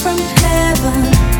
from heaven,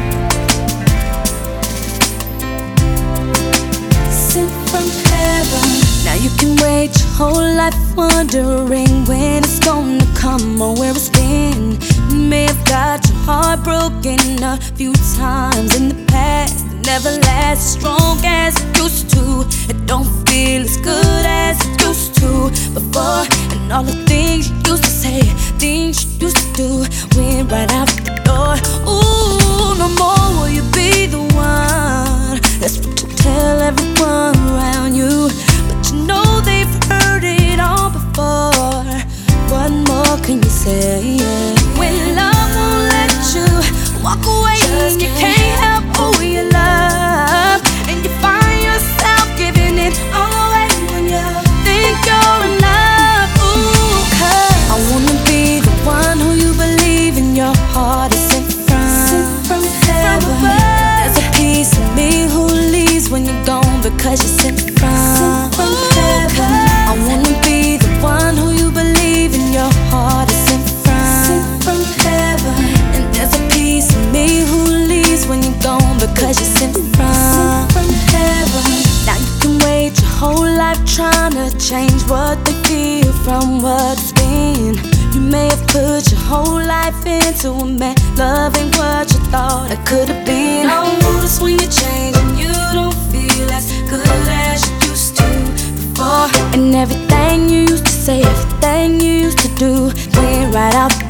sent from heaven. Now you can wait your whole life wondering when it's gonna come or where it's been. You may have got your heart broken a few times in the past. It never lasts as strong as it used to. It don't feel as good as it used to before. And all the things you used to say, things you used to do, went right out the door. Ooh, no more will you be the one. That's what you tell everyone around you. But you know they've heard it all before. What more can you say? When love won't let you walk away, just you can't help who you love, and you find yourself giving it all away when you think you're enough. Ooh, 'cause I wanna be the one who you believe in your heart is sent from heaven. There's a piece of me who leaves when you're gone because you're sent from heaven. I wanna be the one who you believe in your heart is sent from heaven. And there's a piece of me who leaves when you're gone because you're sent from heaven. Now you can wait your whole life trying to change what they feel from what it's been. You may have put your whole life into a man, loving what you thought it could have been. Oh, notice when you change and you don't feel as good as you used to before. And everything you used to say, everything you used to do, went right out